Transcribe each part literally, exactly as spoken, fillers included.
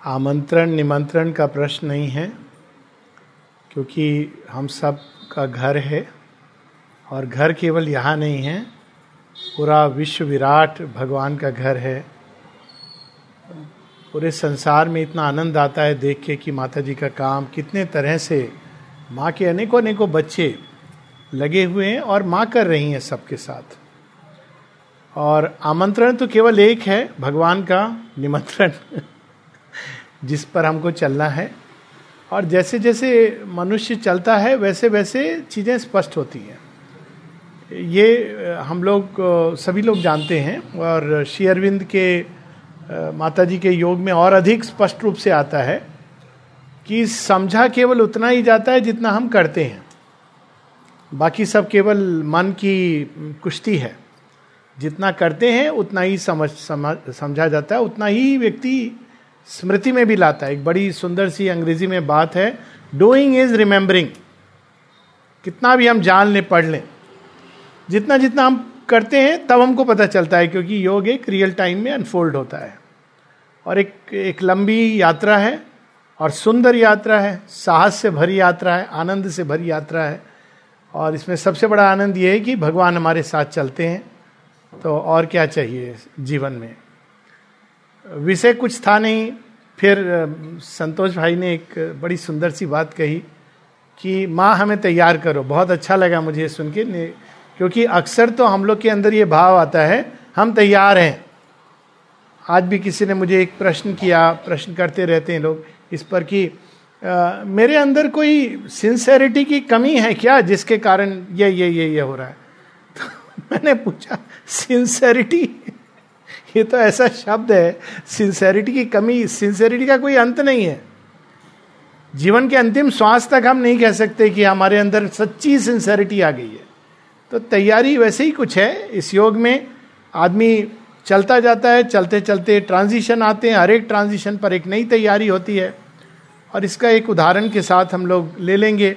आमंत्रण निमंत्रण का प्रश्न नहीं है, क्योंकि हम सब का घर है और घर केवल यहाँ नहीं है, पूरा विश्व विराट भगवान का घर है। पूरे संसार में इतना आनंद आता है देख के कि माता जी का काम कितने तरह से माँ के अनेकों अनेकों बच्चे लगे हुए हैं और माँ कर रही हैं सबके साथ। और आमंत्रण तो केवल एक है, भगवान का निमंत्रण जिस पर हमको चलना है। और जैसे जैसे मनुष्य चलता है वैसे वैसे चीज़ें स्पष्ट होती हैं। ये हम लोग सभी लोग जानते हैं और श्री अरविंद के माता जी के योग में और अधिक स्पष्ट रूप से आता है कि समझा केवल उतना ही जाता है जितना हम करते हैं, बाकी सब केवल मन की कुश्ती है। जितना करते हैं उतना ही समझ समझा जाता है, उतना ही व्यक्ति स्मृति में भी लाता है। एक बड़ी सुंदर सी अंग्रेजी में बात है, डूइंग इज रिमेंबरिंग। कितना भी हम जान लें पढ़ लें, जितना जितना हम करते हैं तब हमको पता चलता है, क्योंकि योग एक रियल टाइम में अनफोल्ड होता है और एक एक लंबी यात्रा है और सुंदर यात्रा है, साहस से भरी यात्रा है, आनंद से भरी यात्रा है। और इसमें सबसे बड़ा आनंद यह है कि भगवान हमारे साथ चलते हैं, तो और क्या चाहिए जीवन में। विषय कुछ था नहीं। फिर संतोष भाई ने एक बड़ी सुंदर सी बात कही कि माँ हमें तैयार करो। बहुत अच्छा लगा मुझे सुन के, क्योंकि अक्सर तो हम लोग के अंदर ये भाव आता है हम तैयार हैं। आज भी किसी ने मुझे एक प्रश्न किया, प्रश्न करते रहते हैं लोग इस पर कि आ, मेरे अंदर कोई सिंसेरिटी की कमी है क्या जिसके कारण ये ये ये ये हो रहा है। तो मैंने पूछा, सिंसेरिटी ये तो ऐसा शब्द है, सिंसेरिटी की कमी, सिंसेरिटी का कोई अंत नहीं है। जीवन के अंतिम श्वास तक हम नहीं कह सकते कि हमारे अंदर सच्ची सिंसेरिटी आ गई है। तो तैयारी वैसे ही कुछ है। इस योग में आदमी चलता जाता है, चलते चलते ट्रांजिशन आते हैं, हर एक ट्रांजिशन पर एक नई तैयारी होती है। और इसका एक उदाहरण के साथ हम लोग ले लेंगे।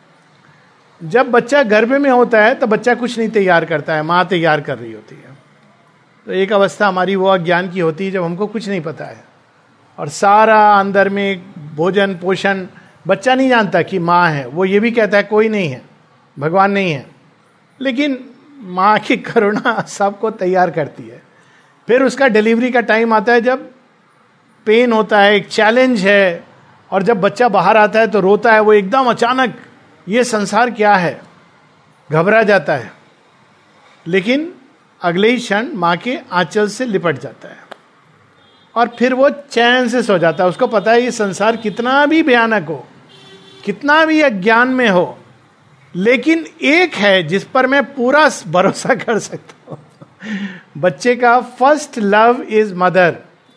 जब बच्चा गर्भ में होता है तो बच्चा कुछ नहीं तैयार करता है, माँ तैयार कर रही होती है। तो एक अवस्था हमारी वो अज्ञान की होती है जब हमको कुछ नहीं पता है और सारा अंदर में भोजन पोषण, बच्चा नहीं जानता कि माँ है। वो ये भी कहता है कोई नहीं है, भगवान नहीं है, लेकिन माँ की करुणा सबको तैयार करती है। फिर उसका डिलीवरी का टाइम आता है जब पेन होता है, एक चैलेंज है, और जब बच्चा बाहर आता है तो रोता है। वो एकदम अचानक ये संसार क्या है, घबरा जाता है, लेकिन अगले ही क्षण माँ के आंचल से लिपट जाता है और फिर वो चैन से सो जाता है। उसको पता है ये संसार कितना भी भयानक हो, कितना भी अज्ञान में हो, लेकिन एक है जिस पर मैं पूरा भरोसा कर सकता हूं। बच्चे का फर्स्ट लव इज मदर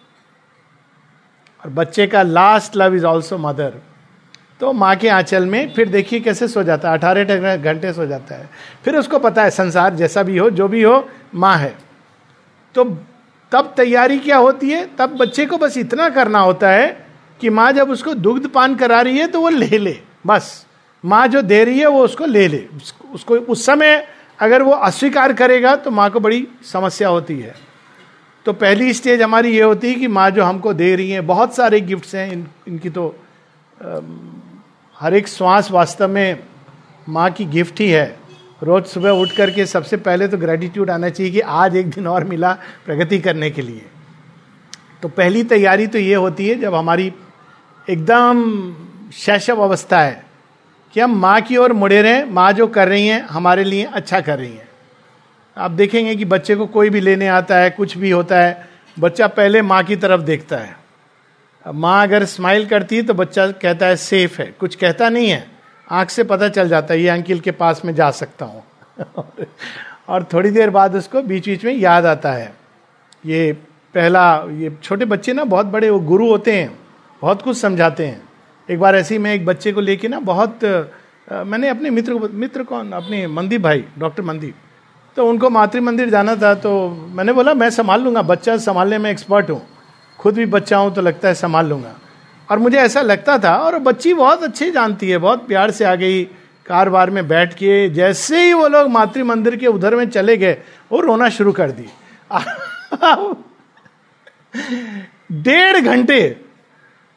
और बच्चे का last love is also mother. तो माँ के आंचल में फिर देखिए कैसे सो जाता है, अठारह घंटे सो जाता है। फिर उसको पता है संसार जैसा भी हो, जो भी हो, माँ है। तो तब तैयारी क्या होती है, तब बच्चे को बस इतना करना होता है कि माँ जब उसको दुग्ध पान करा रही है तो वो ले ले, बस माँ जो दे रही है वो उसको ले ले। उसको उस समय अगर वो अस्वीकार करेगा तो माँ को बड़ी समस्या होती है। तो पहली स्टेज हमारी ये होती है कि माँ जो हमको दे रही है, बहुत सारे गिफ्ट्स हैं इन, इनकी तो आ, हर एक श्वास वास्तव में माँ की गिफ्ट ही है। रोज सुबह उठ करके सबसे पहले तो ग्रेटिट्यूड आना चाहिए कि आज एक दिन और मिला प्रगति करने के लिए। तो पहली तैयारी तो ये होती है जब हमारी एकदम शैशव अवस्था है कि हम माँ की ओर मुड़े रहें, माँ जो कर रही हैं हमारे लिए अच्छा कर रही हैं। आप देखेंगे कि बच्चे को कोई भी लेने आता है, कुछ भी होता है, बच्चा पहले माँ की तरफ देखता है। माँ अगर स्माइल करती है तो बच्चा कहता है सेफ है, कुछ कहता नहीं है, आंख से पता चल जाता है ये अंकिल के पास में जा सकता हूँ। और थोड़ी देर बाद उसको बीच बीच में याद आता है। ये पहला, ये छोटे बच्चे ना बहुत बड़े वो गुरु होते हैं, बहुत कुछ समझाते हैं। एक बार ऐसे ही मैं एक बच्चे को लेके ना बहुत आ, मैंने अपने मित्र को, मित्र कौन, अपने मनदीप भाई, डॉक्टर मनदीप, तो उनको मातृ मंदिर जाना था। तो मैंने बोला मैं संभाल लूँगा, बच्चा संभालने में एक्सपर्ट हूँ, खुद भी बच्चा हूँ तो लगता है संभाल लूँगा। और मुझे ऐसा लगता था, और बच्ची बहुत अच्छे जानती है, बहुत प्यार से आ गई कार बार में बैठ के। जैसे ही वो लोग मातृ मंदिर के उधर में चले गए वो रोना शुरू कर दी। डेढ़ घंटे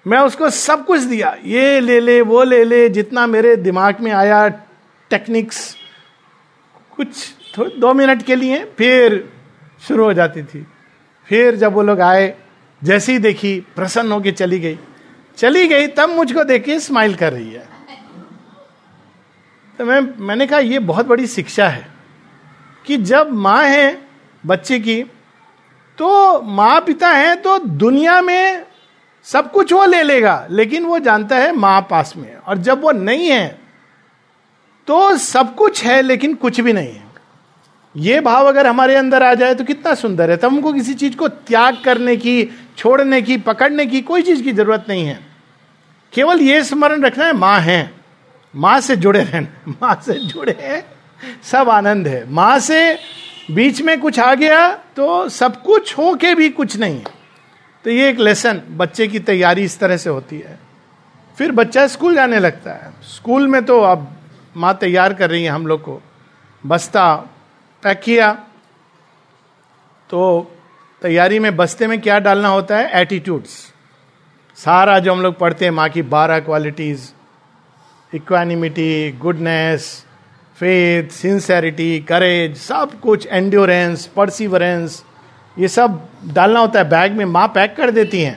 मैं उसको सब कुछ दिया, ये ले ले वो ले ले, जितना मेरे दिमाग में आया टेक्निक्स, कुछ तो दो मिनट के लिए, फिर शुरू हो जाती थी। फिर जब वो लोग आए, जैसे ही देखी प्रसन्न होके चली गई चली गई तब मुझको देख के स्माइल कर रही है। तो मैं मैंने कहा ये बहुत बड़ी शिक्षा है कि जब माँ है बच्चे की, तो माँ पिता है तो दुनिया में सब कुछ वो ले लेगा, लेकिन वो जानता है माँ पास में है। और जब वो नहीं है तो सब कुछ है लेकिन कुछ भी नहीं है। ये भाव अगर हमारे अंदर आ जाए तो कितना सुंदर है। तब हमको किसी चीज को त्याग करने की, छोड़ने की, पकड़ने की कोई चीज की जरूरत नहीं है। केवल ये स्मरण रखना है माँ है, माँ से जुड़े रहना, माँ से जुड़े हैं सब आनंद है। माँ से बीच में कुछ आ गया तो सब कुछ हो के भी कुछ नहीं है। तो ये एक लेसन, बच्चे की तैयारी इस तरह से होती है। फिर बच्चा स्कूल जाने लगता है। स्कूल में तो अब माँ तैयार कर रही है हम लोग को, बस्ता पैक किया, तो तैयारी में बस्ते में क्या डालना होता है? एटीट्यूड्स। सारा जो हम लोग पढ़ते हैं माँ की बारह qualities, equanimity, goodness, faith, sincerity, courage, सब कुछ, एंड्योरेंस, परसिवरेंस, ये सब डालना होता है बैग में। माँ पैक कर देती हैं,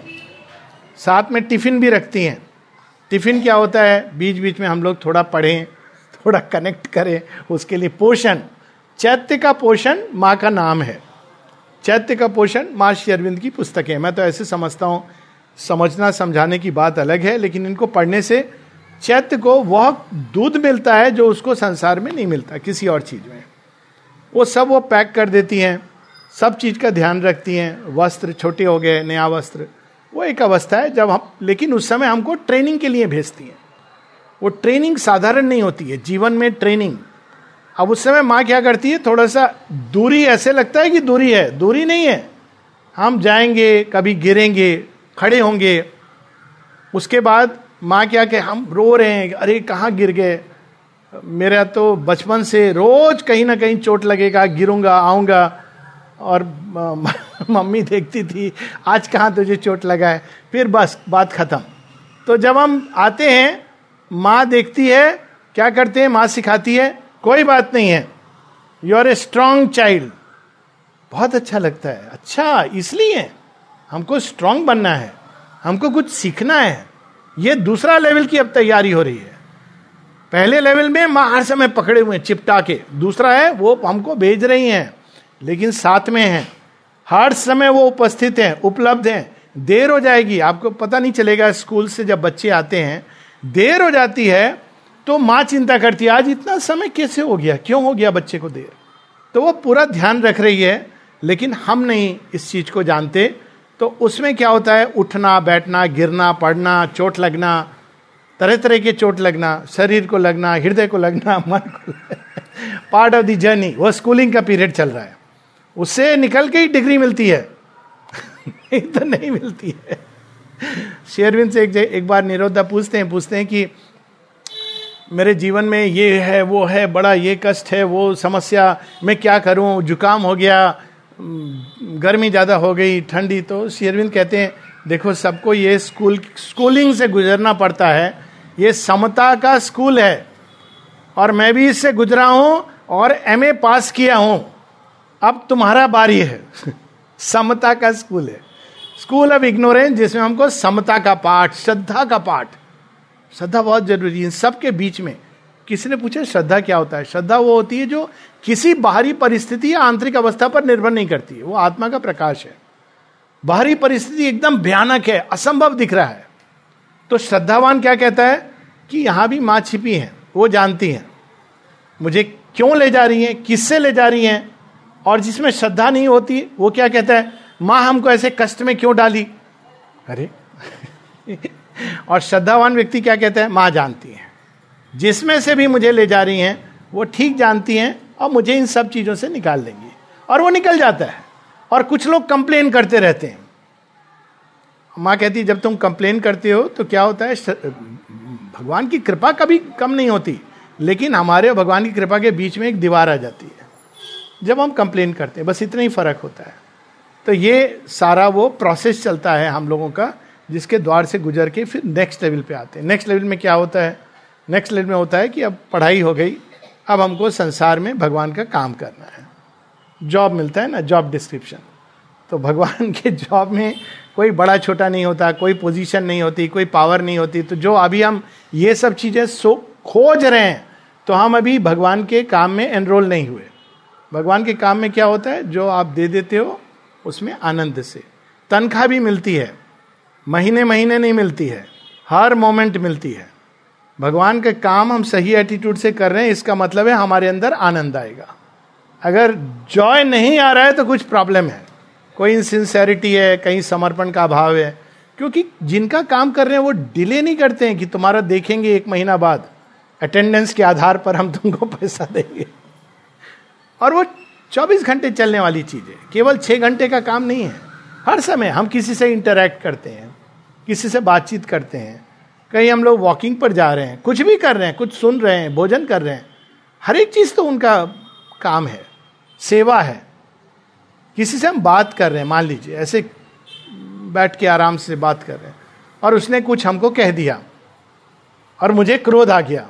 साथ में टिफिन भी रखती हैं। टिफिन क्या होता है? बीच बीच में हम लोग थोड़ा पढ़ें, थोड़ा कनेक्ट करें, उसके लिए पोषण। चैत्य का पोषण माँ का नाम है। चैत्य का पोषण माँ श्री अरविंद की पुस्तक है। मैं तो ऐसे समझता हूँ, समझना समझाने की बात अलग है, लेकिन इनको पढ़ने से चैत्य को वह दूध मिलता है जो उसको संसार में नहीं मिलता किसी और चीज में। वो सब वो पैक कर देती हैं, सब चीज का ध्यान रखती हैं। वस्त्र छोटे हो गए, नया वस्त्र, वो एक अवस्था है जब हम, लेकिन उस समय हमको ट्रेनिंग के लिए भेजती हैं। वो ट्रेनिंग साधारण नहीं होती है, जीवन में ट्रेनिंग। अब उस समय माँ क्या करती है? थोड़ा सा दूरी, ऐसे लगता है कि दूरी है, दूरी नहीं है। हम जाएंगे, कभी गिरेंगे, खड़े होंगे, उसके बाद माँ क्या कहे, हम रो रहे हैं, अरे कहाँ गिर गए। मेरा तो बचपन से रोज कहीं ना कहीं चोट लगेगा, गिरूंगा, आऊंगा, और मम्मी देखती थी आज कहाँ तुझे चोट लगा है, फिर बस बात खत्म। तो जब हम आते हैं, माँ देखती है, क्या करते हैं? माँ सिखाती है, कोई बात नहीं है, you are a strong child. बहुत अच्छा लगता है। अच्छा, इसलिए हमको स्ट्रांग बनना है, हमको कुछ सीखना है। ये दूसरा लेवल की अब तैयारी हो रही है। पहले लेवल में माँ हर समय पकड़े हुए चिपटा के, दूसरा है वो हमको भेज रही हैं लेकिन साथ में हैं, हर समय वो उपस्थित हैं, उपलब्ध हैं। देर हो जाएगी, आपको पता नहीं चलेगा। स्कूल से जब बच्चे आते हैं, देर हो जाती है तो माँ चिंता करती है, आज इतना समय कैसे हो गया, क्यों हो गया बच्चे को देर। तो वो पूरा ध्यान रख रही है, लेकिन हम नहीं इस चीज को जानते। तो उसमें क्या होता है? उठना, बैठना, गिरना, पड़ना, चोट लगना, तरह तरह के चोट लगना, शरीर को लगना, हृदय को लगना, मन को पार्ट ऑफ द जर्नी। वो स्कूलिंग का पीरियड चल रहा है, उससे निकल के ही डिग्री मिलती है नहीं तो नहीं मिलती है। शेरविन से एक, एक बार निरोधा पूछते हैं पूछते हैं कि मेरे जीवन में ये है, वो है, बड़ा ये कष्ट है, वो समस्या, मैं क्या करूं, जुकाम हो गया, गर्मी ज़्यादा हो गई, ठंडी। तो शेरविन कहते हैं, देखो सबको ये स्कूल स्कूलिंग से गुजरना पड़ता है, ये समता का स्कूल है और मैं भी इससे गुजरा हूं और एमए पास किया हूं, अब तुम्हारा बारी है। समता का स्कूल है, स्कूल ऑफ इग्नोरेंस, जिसमें हमको समता का पाठ, श्रद्धा का पाठ। श्रद्धा बहुत जरूरी है इन सबके बीच में। किसी ने पूछा श्रद्धा क्या होता है? श्रद्धा वो होती है जो किसी बाहरी परिस्थिति या आंतरिक अवस्था पर निर्भर नहीं करती है, वो आत्मा का प्रकाश है। बाहरी परिस्थिति एकदम भयानक है, असंभव दिख रहा है, तो श्रद्धावान क्या कहता है कि यहां भी मां छिपी है, वो जानती है मुझे क्यों ले जा रही है, किससे ले जा रही है। और जिसमें श्रद्धा नहीं होती वो क्या कहता है, मां हमको ऐसे कष्ट में क्यों डाली, अरे और श्रद्धावान व्यक्ति क्या कहता है, मां जानती है, जिसमें से भी मुझे ले जा रही हैं वो ठीक जानती हैं और मुझे इन सब चीजों से निकाल देंगी, और वो निकल जाता है। और कुछ लोग कंप्लेन करते रहते हैं। माँ कहती है जब तुम कंप्लेन करते हो तो क्या होता है, भगवान की कृपा कभी कम नहीं होती, लेकिन हमारे भगवान की कृपा के बीच में एक दीवार आ जाती है जब हम कंप्लेन करते हैं, बस इतना ही फर्क होता है। तो ये सारा वो प्रोसेस चलता है हम लोगों का, जिसके द्वार से गुजर के फिर नेक्स्ट लेवल पे आते हैं. नेक्स्ट लेवल में क्या होता है? नेक्स्ट लेवल में होता है कि अब पढ़ाई हो गई, अब हमको संसार में भगवान का काम करना है. जॉब मिलता है ना, जॉब डिस्क्रिप्शन. तो भगवान के जॉब में कोई बड़ा छोटा नहीं होता, कोई पोजीशन नहीं होती, कोई पावर नहीं होती. तो जो अभी हम ये सब चीजें सो खोज रहे हैं, तो हम अभी भगवान के काम में एनरोल नहीं हुए. भगवान के काम में क्या होता है? जो आप दे देते हो उसमें आनंद से. तनख्वाह भी मिलती है, महीने महीने नहीं मिलती है, हर मोमेंट मिलती है. भगवान का काम हम सही एटीट्यूड से कर रहे हैं, इसका मतलब है हमारे अंदर आनंद आएगा. अगर जॉय नहीं आ रहा है तो कुछ प्रॉब्लम है, कोई इनसिंसेरिटी है, कहीं समर्पण का अभाव है. क्योंकि जिनका काम कर रहे हैं वो डिले नहीं करते हैं कि तुम्हारा देखेंगे एक महीना बाद, अटेंडेंस के आधार पर हम तुमको पैसा देंगे. और वो चौबीस घंटे चलने वाली चीज है, केवल छह घंटे का काम नहीं है. हर समय हम किसी से इंटरैक्ट करते हैं, किसी से बातचीत करते हैं, कहीं हम लोग वॉकिंग पर जा रहे हैं, कुछ भी कर रहे हैं, कुछ सुन रहे हैं, भोजन कर रहे हैं. हर एक चीज तो उनका काम है, सेवा है. किसी से हम बात कर रहे हैं, मान लीजिए ऐसे बैठ के आराम से बात कर रहे हैं और उसने कुछ हमको कह दिया और मुझे क्रोध आ गया,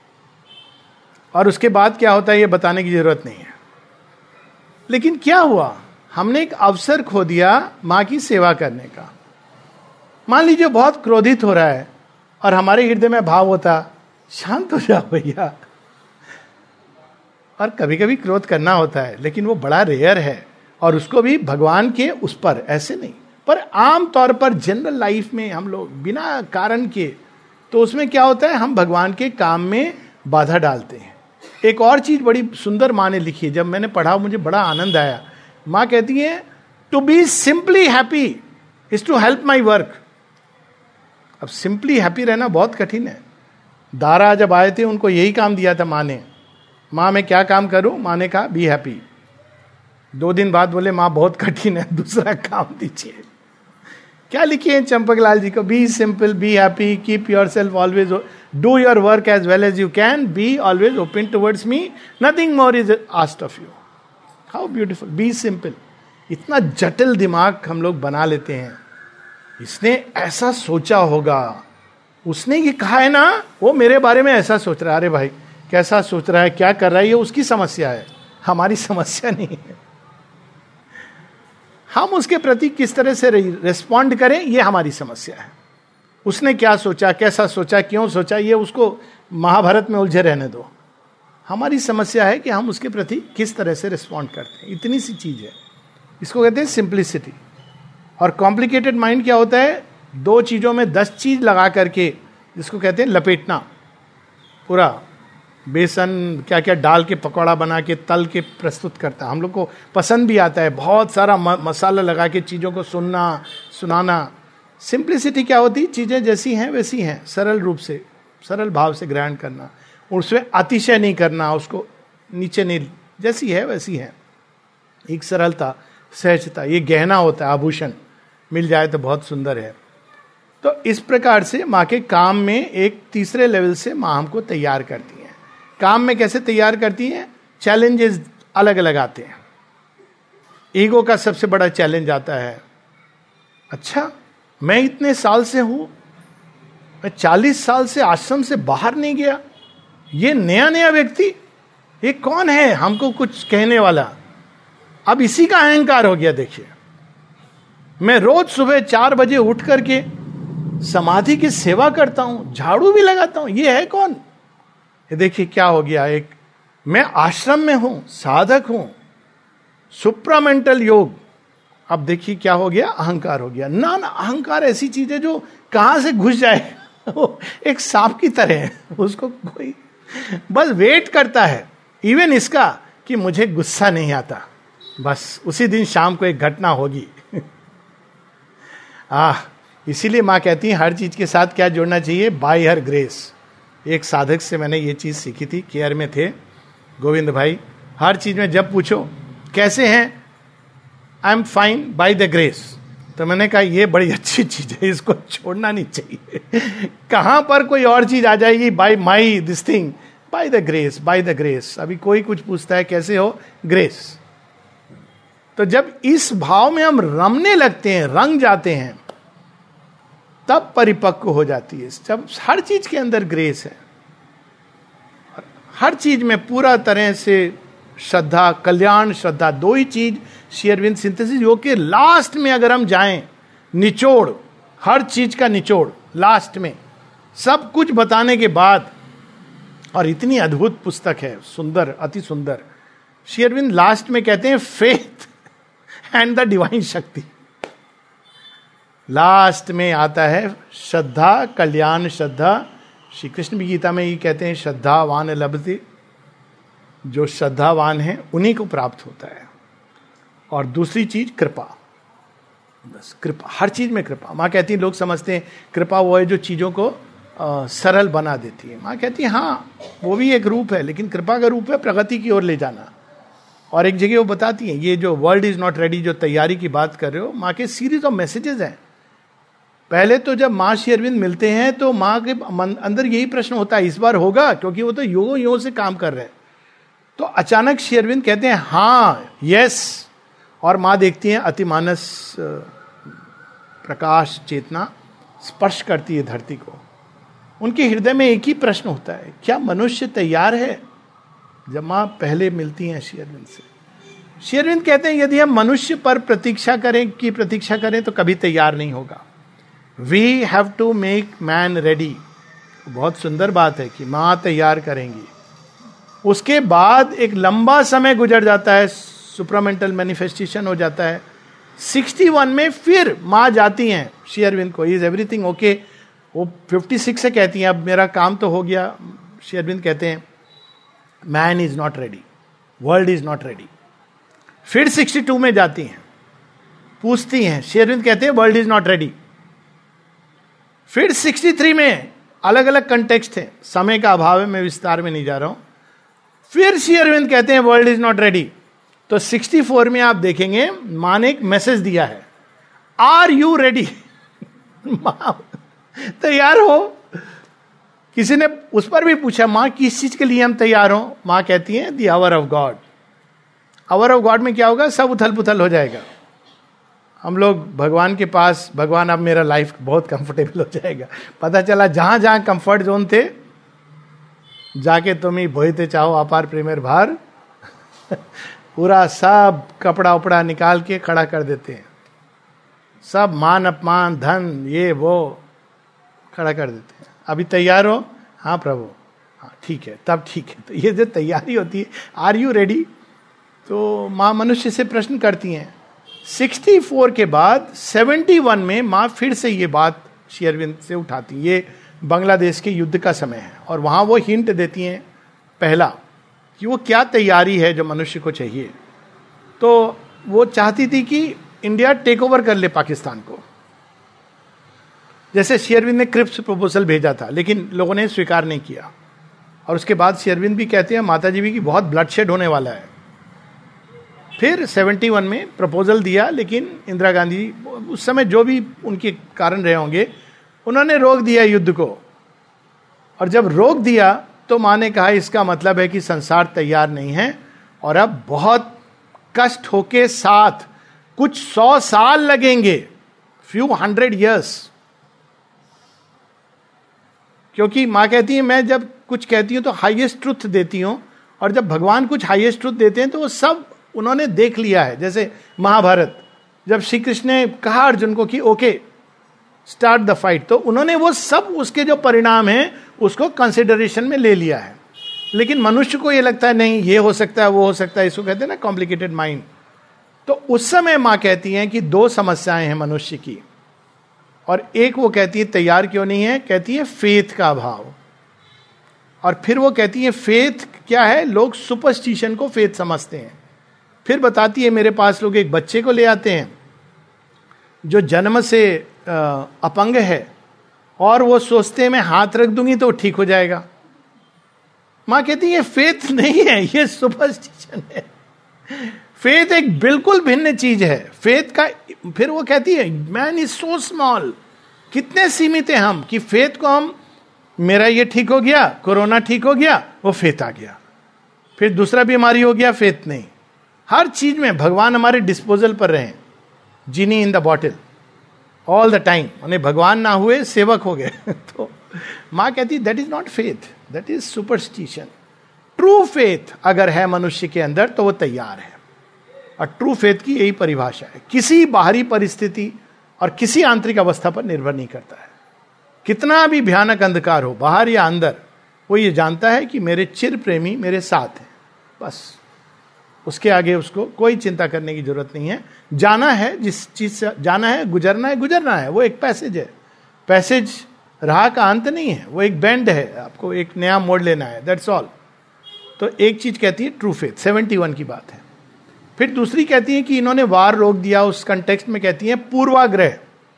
और उसके बाद क्या होता है ये बताने की जरूरत नहीं है. लेकिन क्या हुआ? हमने एक अवसर खो दिया मां की सेवा करने का. मान लीजिए बहुत क्रोधित हो रहा है और हमारे हृदय में भाव होता, शांत हो जाओ भैया. और कभी कभी क्रोध करना होता है, लेकिन वो बड़ा रेयर है, और उसको भी भगवान के उस पर, ऐसे नहीं. पर आम तौर पर जनरल लाइफ में हम लोग बिना कारण के, तो उसमें क्या होता है, हम भगवान के काम में बाधा डालते हैं. एक और चीज बड़ी सुंदर माँ ने लिखी है, जब मैंने पढ़ा मुझे बड़ा आनंद आया. माँ कहती है, to be simply happy is to help my work. अब सिंपली हैप्पी रहना बहुत कठिन है. दारा जब आए थे उनको यही काम दिया था माँ ने, माँ मैं क्या काम करूं? माँ ने कहा बी हैप्पी. दो दिन बाद बोले माँ बहुत कठिन है, दूसरा काम दीजिए. क्या लिखिए हैं चंपक लाल जी को? Be simple, be happy, keep yourself always, do your work as well as you can, be always open towards me, nothing more is asked of you. How beautiful. Be simple. इतना जटिल दिमाग हम लोग बना लेते हैं. इसने ऐसा सोचा होगा, उसने ये कहा है ना, वो मेरे बारे में ऐसा सोच रहा है. अरे भाई कैसा सोच रहा है, क्या कर रहा है, ये उसकी समस्या है, हमारी समस्या नहीं है. हम उसके प्रति किस तरह से रिस्पॉन्ड करें, ये हमारी समस्या है. उसने क्या सोचा, कैसा सोचा, क्यों सोचा, ये उसको महाभारत में उलझे रहने दो. हमारी समस्या है कि हम उसके प्रति किस तरह से रिस्पॉन्ड करते हैं. इतनी सी चीज है. इसको कहते हैं सिंप्लिसिटी. और कॉम्प्लिकेटेड माइंड क्या होता है? दो चीजों में दस चीज लगा करके, जिसको कहते हैं लपेटना. पूरा बेसन क्या क्या डाल के पकौड़ा बना के तल के प्रस्तुत करता है. हम लोग को पसंद भी आता है, बहुत सारा मसाला लगा के चीज़ों को सुनना सुनाना. सिंप्लिसिटी क्या होती? चीज़ें जैसी हैं वैसी हैं, सरल रूप से, सरल भाव से ग्रहण करना, उसमें अतिशय नहीं करना, उसको नीचे नहीं, जैसी है वैसी है. एक सरलता, सहजता. ये गहना होता है, आभूषण मिल जाए तो बहुत सुंदर है. तो इस प्रकार से माँ के काम में एक तीसरे लेवल से माँ हमको तैयार करती है. काम में कैसे तैयार करती हैं? चैलेंजेस अलग अलग आते हैं. ईगो का सबसे बड़ा चैलेंज आता है, अच्छा मैं इतने साल से हूं, मैं चालीस साल से आश्रम से बाहर नहीं गया, ये नया नया व्यक्ति, ये कौन है हमको कुछ कहने वाला. अब इसी का अहंकार हो गया. देखिए मैं रोज सुबह चार बजे उठ करके समाधि की सेवा करता हूं, झाड़ू भी लगाता हूं, ये है कौन? ये देखिए क्या हो गया. एक मैं आश्रम में हूं, साधक हूं, सुप्रामेंटल योग. अब देखिए क्या हो गया, अहंकार हो गया. ना ना, अहंकार ऐसी चीज है जो कहां से घुस जाए वो एक सांप की तरह है, उसको कोई बस वेट करता है. इवन इसका कि मुझे गुस्सा नहीं आता, बस उसी दिन शाम को एक घटना होगी. आ इसीलिए माँ कहती है हर चीज के साथ क्या जोड़ना चाहिए? By her grace. एक साधक से मैंने ये चीज सीखी थी, केयर में थे गोविंद भाई. हर चीज में जब पूछो कैसे हैं, I am fine by the grace. तो मैंने कहा ये बड़ी अच्छी चीज है, इसको छोड़ना नहीं चाहिए. कहां पर कोई और चीज आ जाएगी, by my this thing, by the grace, by the grace. अभी कोई कुछ पूछता है कैसे हो, ग्रेस. तो जब इस भाव में हम रमने लगते हैं, रंग जाते हैं, तब परिपक्व हो जाती है, जब हर चीज के अंदर ग्रेस है, हर चीज में पूरा तरह से श्रद्धा, कल्याण श्रद्धा, दो ही चीज श्री अरविंद सिंथेसिस योग के लास्ट में अगर हम जाएं, निचोड़, हर चीज का निचोड़ लास्ट में, सब कुछ बताने के बाद, और इतनी अद्भुत पुस्तक है, सुंदर, अति सुंदर। श्री अरविंद लास्ट में कहते हैं faith and the divine shakti. Last में आता है श्रद्धा, कल्याण श्रद्धा। श्री कृष्ण भी गीता में ये कहते हैं श्रद्धावान लभते, जो श्रद्धावान है उन्हीं को प्राप्त होता है। और दूसरी चीज कृपा, बस कृपा, हर चीज में कृपा। माँ कहती है, लोग समझते हैं कृपा वो है जो चीजों को आ, सरल बना देती है। माँ कहती है हाँ वो भी एक रूप है, लेकिन कृपा का रूप है प्रगति की ओर ले जाना। और एक जगह वो बताती हैं, ये जो वर्ल्ड इज नॉट रेडी, जो तैयारी की बात कर रहे हो, माँ के सीरीज ऑफ मैसेजेस हैं। पहले तो जब माँ श्री अरविंद मिलते हैं तो माँ के अंदर यही प्रश्न होता है, इस बार होगा, क्योंकि वो तो योगों योगों से काम कर रहे हैं। तो अचानक श्री अरविंद कहते हैं हाँ, यस, और माँ देखती हैं अतिमानस प्रकाश चेतना स्पर्श करती है धरती को। उनके हृदय में एक ही प्रश्न होता है, क्या मनुष्य तैयार है? जब माँ पहले मिलती हैं श्री अरविंद से, श्री अरविंद कहते हैं यदि हम मनुष्य पर प्रतीक्षा करें की प्रतीक्षा करें तो कभी तैयार नहीं होगा। We have to make man ready. बहुत सुंदर बात है कि माँ तैयार करेंगी। उसके बाद एक लंबा समय गुजर जाता है, सुप्रामेंटल मैनिफेस्टेशन हो जाता है। इकसठ में फिर माँ जाती हैं श्री अरविंद को, इज एवरीथिंग ओके? वो छप्पन से कहती हैं अब मेरा काम तो हो गया। श्री अरविंद कहते हैं man is not ready, world is not ready. फिर बासठ में जाती हैं, पूछती हैं, श्री अरविंद कहते हैं वर्ल्ड इज नॉट रेडी। फिर तिरसठ में अलग अलग कंटेक्स्ट है, समय का अभाव है, मैं विस्तार में नहीं जा रहा हूं। फिर श्री अरविंद कहते हैं वर्ल्ड इज नॉट रेडी। तो चौंसठ में आप देखेंगे मां ने एक मैसेज दिया है, आर यू रेडी? मां तैयार हो? किसी ने उस पर भी पूछा मां किस चीज के लिए हम तैयार हो? मां कहती है the hour of God. Hour of God में क्या होगा? सब उथल पुथल हो जाएगा। हम लोग भगवान के पास, भगवान अब मेरा लाइफ बहुत कंफर्टेबल हो जाएगा। पता चला जहां जहां कंफर्ट जोन थे, जाके तुम ही बोहते चाहो अपार प्रेमेर भार, पूरा सब कपड़ा उपड़ा निकाल के खड़ा कर देते हैं। सब मान अपमान धन ये वो खड़ा कर देते हैं। अभी तैयार हो? हाँ प्रभु, हाँ ठीक है, तब ठीक है। तो ये जो तैयारी होती है, आर यू रेडी? तो माँ मनुष्य से प्रश्न करती हैं। चौंसठ के बाद इकहत्तर में माँ फिर से ये बात श्री अरविंद से उठाती। ये बांग्लादेश के युद्ध का समय है और वहाँ वो हिंट देती हैं, पहला कि वो क्या तैयारी है जो मनुष्य को चाहिए। तो वो चाहती थी कि इंडिया टेक ओवर कर ले पाकिस्तान को। जैसे श्री अरविंद ने क्रिप्स प्रपोजल भेजा था, लेकिन लोगों ने स्वीकार नहीं किया। और उसके बाद श्री अरविंद भी कहते हैं माता जी भी कि बहुत ब्लडशेड होने वाला है। फिर इकहत्तर में प्रपोजल दिया, लेकिन इंदिरा गांधी उस समय जो भी उनके कारण रहे होंगे, उन्होंने रोक दिया युद्ध को। और जब रोक दिया तो माँ ने कहा इसका मतलब है कि संसार तैयार नहीं है और अब बहुत कष्ट होके साथ कुछ सौ साल लगेंगे, फ्यू हंड्रेड इयर्स। क्योंकि माँ कहती है मैं जब कुछ कहती हूं तो हाईएस्ट ट्रुथ देती हूं, और जब भगवान कुछ हाईएस्ट ट्रुथ देते हैं तो वो सब उन्होंने देख लिया है। जैसे महाभारत, जब श्री कृष्ण ने कहा अर्जुन को कि ओके स्टार्ट द फाइट, तो उन्होंने वो सब उसके जो परिणाम हैं उसको कंसिडरेशन में ले लिया है। लेकिन मनुष्य को ये लगता है नहीं ये हो सकता है वो हो सकता है, इसको कहते हैं ना कॉम्प्लिकेटेड माइंड। तो उस समय माँ कहती हैं कि दो समस्याएं हैं मनुष्य की, और एक वो कहती है तैयार क्यों नहीं है, कहती है फेथ का अभाव। और फिर वो कहती है फेथ क्या है, लोग सुपरस्टिशन को फेथ समझते हैं। फिर बताती है मेरे पास लोग एक बच्चे को ले आते हैं जो जन्म से अपंग है, और वो सोचते हैं मैं हाथ रख दूंगी तो ठीक हो जाएगा। माँ कहती है फेथ नहीं है, ये सुपरस्टिशन है। फेथ एक बिल्कुल भिन्न चीज है। फेथ का फिर वो कहती है मैन इज सो स्मॉल, कितने सीमित हैं हम कि फेथ को हम, मेरा ये ठीक हो गया, कोरोना ठीक हो गया, वो फेथ आ गया। फिर दूसरा बीमारी हो गया, फेथ नहीं। हर चीज में भगवान हमारे डिस्पोजल पर रहे, genie in the bottle. All the time, उन्हें भगवान ना हुए सेवक हो गए। तो माँ कहती that is not faith, that is superstition. True faith अगर है मनुष्य के अंदर तो वो तैयार है, और ट्रू फेथ की यही परिभाषा है, किसी बाहरी परिस्थिति और किसी आंतरिक अवस्था पर निर्भर नहीं करता है। कितना भी भयानक अंधकार हो बाहर या अंदर, वो ये जानता है कि मेरे चिर प्रेमी मेरे साथ हैं, बस उसके आगे उसको कोई चिंता करने की जरूरत नहीं है। जाना है, जिस चीज से जाना है, गुजरना है गुजरना है, वो एक पैसेज है, पैसेज राह का अंत नहीं है, वो एक बेंड है, आपको एक नया मोड़ लेना है, दैट्स ऑल। तो एक चीज कहती है ट्रू फेथ, सेवेंटी वन की बात है। फिर दूसरी कहती है कि इन्होंने वार रोक दिया, उस कंटेक्स्ट में कहती है पूर्वाग्रह।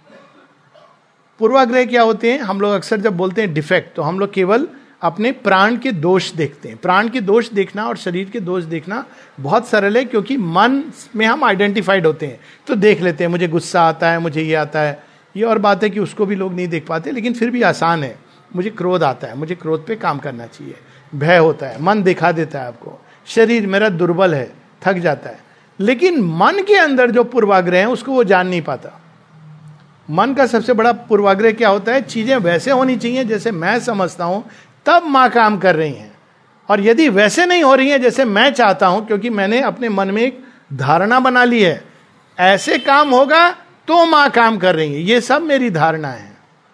पूर्वाग्रह क्या होते हैं? हम लोग अक्सर जब बोलते हैं डिफेक्ट, तो हम लोग केवल अपने प्राण के दोष देखते हैं। प्राण के दोष देखना और शरीर के दोष देखना बहुत सरल है, क्योंकि मन में हम आइडेंटिफाइड होते हैं, तो देख लेते हैं, मुझे गुस्सा आता है, मुझे ये आता है। ये और बात है कि उसको भी लोग नहीं देख पाते, लेकिन फिर भी आसान है। मुझे क्रोध आता है, मुझे क्रोध पे काम करना चाहिए। भय होता है, मन दिखा देता है आपको। शरीर मेरा दुर्बल है, थक जाता है, लेकिन मन के अंदर जो पूर्वाग्रह है उसको वो जान नहीं पाता। मन का सबसे बड़ा पूर्वाग्रह क्या होता है? चीजें वैसे होनी चाहिए जैसे मैं समझता हूं, तब मां काम कर रही हैं, और यदि वैसे नहीं हो रही हैं जैसे मैं चाहता हूं, क्योंकि मैंने अपने मन में एक धारणा बना ली है, ऐसे काम होगा तो मां काम कर रही है, ये सब मेरी धारणा है।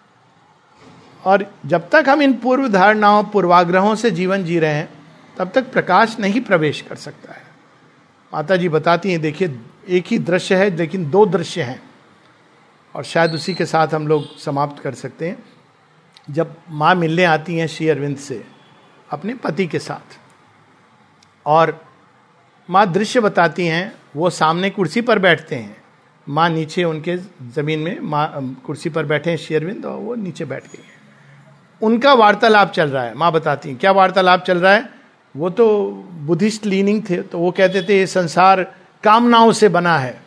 और जब तक हम इन पूर्व धारणाओं, पूर्वाग्रहों से जीवन जी रहे हैं, तब तक प्रकाश नहीं प्रवेश कर सकता है। माता जी बताती हैं, देखिए एक ही दृश्य है लेकिन दो दृश्य हैं, और शायद उसी के साथ हम लोग समाप्त कर सकते हैं। जब माँ मिलने आती हैं श्री अरविंद से अपने पति के साथ, और माँ दृश्य बताती हैं, वो सामने कुर्सी पर बैठते हैं, माँ नीचे उनके जमीन में, माँ कुर्सी पर बैठे हैं श्री अरविंद, और वो नीचे बैठ गई हैं। उनका वार्तालाप चल रहा है। माँ बताती हैं क्या वार्तालाप चल रहा है? वो तो बुद्धिस्ट लीनिंग थे, तो वो कहते थे ये संसार कामनाओं से बना है,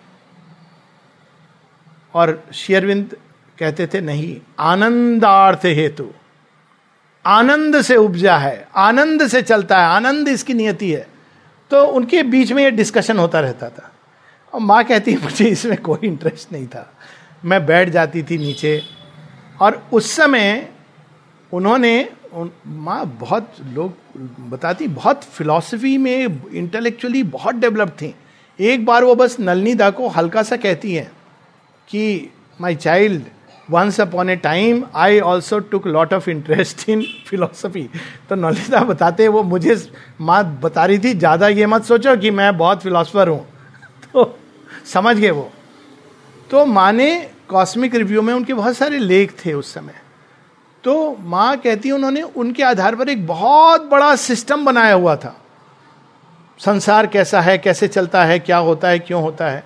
और श्री अरविंद कहते थे नहीं, आनंदार्थ हेतु, आनंद से उपजा है, आनंद से चलता है, आनंद इसकी नियति है। तो उनके बीच में ये डिस्कशन होता रहता था, और माँ कहती है मुझे इसमें कोई इंटरेस्ट नहीं था, मैं बैठ जाती थी नीचे। और उस समय उन्होंने उन, माँ बहुत, लोग बताती बहुत फिलॉसफी में इंटेलेक्चुअली बहुत डेवलप थी। एक बार वो बस नलनीदा को हल्का सा कहती हैं कि my child, once upon a time I also took lot of interest in philosophy. तो नलनीदा बताते वो मुझे, माँ बता रही थी ज्यादा ये मत सोचो कि मैं बहुत फिलोसफर हूँ। तो समझ गए वो। तो माँ ने कॉस्मिक रिव्यू में, उनके बहुत सारे लेख थे उस समय, तो माँ कहती है उन्होंने उनके आधार पर एक बहुत बड़ा सिस्टम बनाया हुआ था, संसार कैसा है, कैसे चलता है, क्या होता है, क्यों होता है।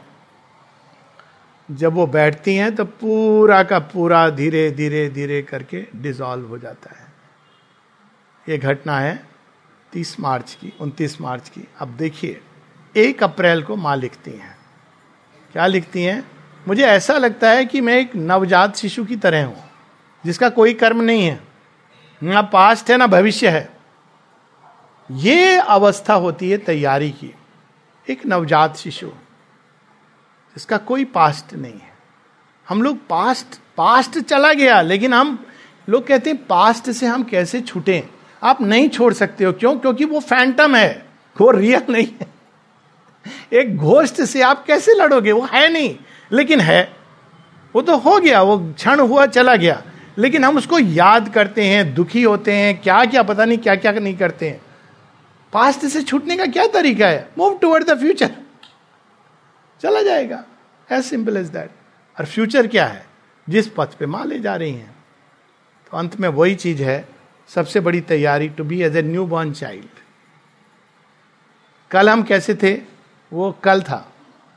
जब वो बैठती हैं तो पूरा का पूरा धीरे धीरे धीरे करके डिसॉल्व हो जाता है। ये घटना है तीस मार्च की, उनतीस मार्च की। अब देखिए, एक अप्रैल को माँ लिखती हैं, क्या लिखती हैं? मुझे ऐसा लगता है कि मैं एक नवजात शिशु की तरह हूं, जिसका कोई कर्म नहीं है, ना पास्ट है ना भविष्य है। ये अवस्था होती है तैयारी की, एक नवजात शिशु इसका कोई पास्ट नहीं है। हम लोग पास्ट पास्ट चला गया, लेकिन हम लोग कहते हैं पास्ट से हम कैसे छूटें। आप नहीं छोड़ सकते हो, क्यों? क्योंकि वो फैंटम है, वो रियल नहीं है। एक घोस्ट से आप कैसे लड़ोगे? वो है नहीं, लेकिन है, वो तो हो गया, वो क्षण हुआ चला गया, लेकिन हम उसको याद करते हैं, दुखी होते हैं, क्या क्या पता नहीं क्या क्या नहीं करते हैं। पास्ट से छूटने का क्या तरीका है? मूव टुवर्ड द फ्यूचर, चला जाएगा, एज सिंपल एज दैट। और फ्यूचर क्या है? जिस पथ पे माँ ले जा रही हैं। तो अंत में वही चीज है, सबसे बड़ी तैयारी, to be as a new born child. कल हम कैसे थे वो कल था,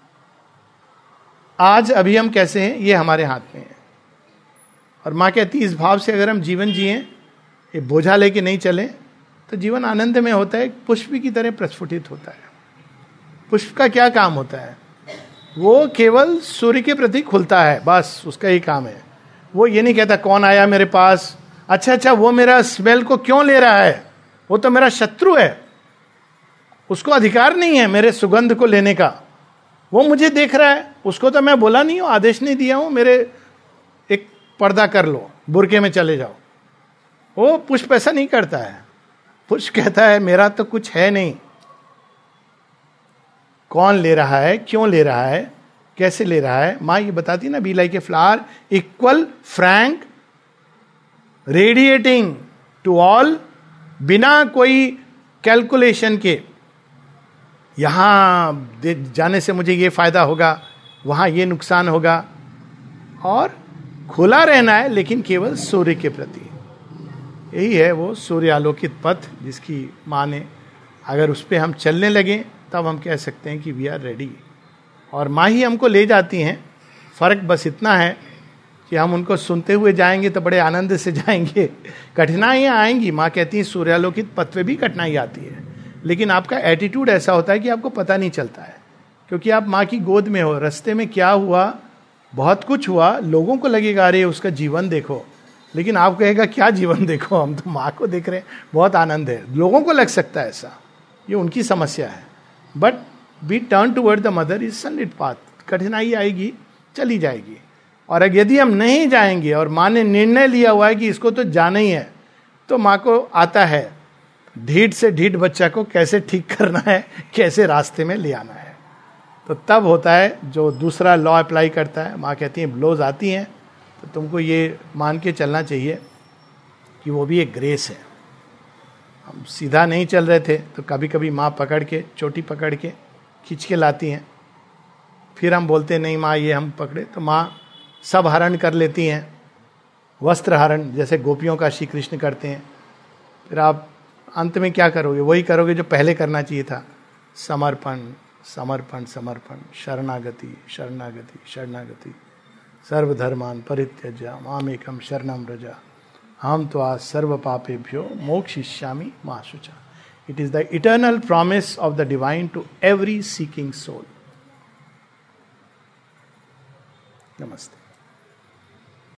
आज अभी हम कैसे हैं ये हमारे हाथ में है। और माँ कहती इस भाव से अगर हम जीवन जिए, ये बोझा लेके नहीं चले, तो जीवन आनंद में होता है, पुष्प की तरह प्रस्फुटित होता है। पुष्प का क्या काम होता है? वो केवल सूर्य के प्रति खुलता है, बस उसका ही काम है। वो ये नहीं कहता कौन आया मेरे पास, अच्छा अच्छा वो मेरा स्मेल को क्यों ले रहा है, वो तो मेरा शत्रु है, उसको अधिकार नहीं है मेरे सुगंध को लेने का। वो मुझे देख रहा है, उसको तो मैं बोला नहीं हूं, आदेश नहीं दिया हूं, मेरे एक पर्दा कर लो, बुरके में चले जाओ। वो पुष्प ऐसा नहीं करता है। पुष्प कहता है मेरा तो कुछ है नहीं। कौन ले रहा है, क्यों ले रहा है, कैसे ले रहा है? माँ ये बताती ना, be like a flower, equal, frank, radiating to all, बिना कोई कैलकुलेशन के। यहां जाने से मुझे ये फायदा होगा, वहां ये नुकसान होगा, और खुला रहना है लेकिन केवल सूर्य के प्रति। यही है वो सूर्य आलोकित पथ जिसकी माँ ने, अगर उस पर हम चलने लगे तब हम कह सकते हैं कि वी आर रेडी। और माँ ही हमको ले जाती हैं। फर्क बस इतना है कि हम उनको सुनते हुए जाएंगे तो बड़े आनंद से जाएंगे, कठिनाइयाँ आएंगी। माँ कहती है सूर्यालोकित पथ पे भी कठिनाई आती है, लेकिन आपका एटीट्यूड ऐसा होता है कि आपको पता नहीं चलता है, क्योंकि आप माँ की गोद में हो। रास्ते में क्या हुआ, बहुत कुछ हुआ, लोगों को लगेगा अरे उसका जीवन देखो, लेकिन आप कहेगा क्या जीवन देखो, हम तो माँ को देख रहे हैं, बहुत आनंद है। लोगों को लग सकता है ऐसा, ये उनकी समस्या है। But be turn toward the mother is sunlit path. कठिनाई आएगी, चली जाएगी। और अगर यदि हम नहीं जाएंगे और माँ ने निर्णय लिया हुआ है कि इसको तो जाना ही है, तो माँ को आता है ढीठ से ढीठ बच्चा को कैसे ठीक करना है, कैसे रास्ते में ले आना है। तो तब होता है जो दूसरा लॉ अप्लाई करता है। माँ कहती है ब्लोज आती हैं तो तुमको ये मान के चलना चाहिए कि वो भी एक ग्रेस है। हम सीधा नहीं चल रहे थे तो कभी कभी माँ पकड़ के, चोटी पकड़ के खींच के लाती हैं। फिर हम बोलते नहीं माँ ये हम पकड़े, तो माँ सब हरण कर लेती हैं, वस्त्र हरण जैसे गोपियों का श्री कृष्ण करते हैं। फिर आप अंत में क्या करोगे, वही करोगे जो पहले करना चाहिए था, समर्पण समर्पण समर्पण, शरणागति शरणागति शरणागति, सर्वधर्मान परित्यज्य मामेकम शरणम व्रज, हम तो आज सर्व पापेभ्यो मोक्षयिष्यामि मा शुचा। It is the eternal promise of the divine to every seeking soul. नमस्ते।